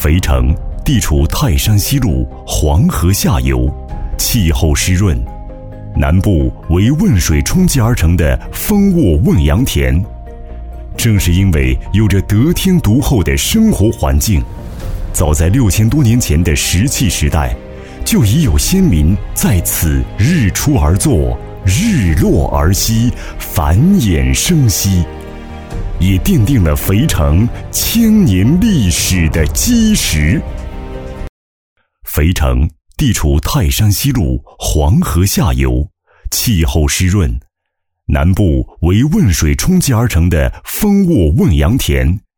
肥城地处泰山西路黄河下游，气候湿润，南部为汶水冲积而成的蜂窝汶阳田。正是因为有着得天独厚的生活环境，早在6000多年前的石器时代，就已有先民在此日出而作，日落而息，繁衍生息，也奠定了肥城千年历史的基石。肥城地处泰山西路黄河下游，气候湿润，南部为汶水冲积而成的蜂窝汶阳田。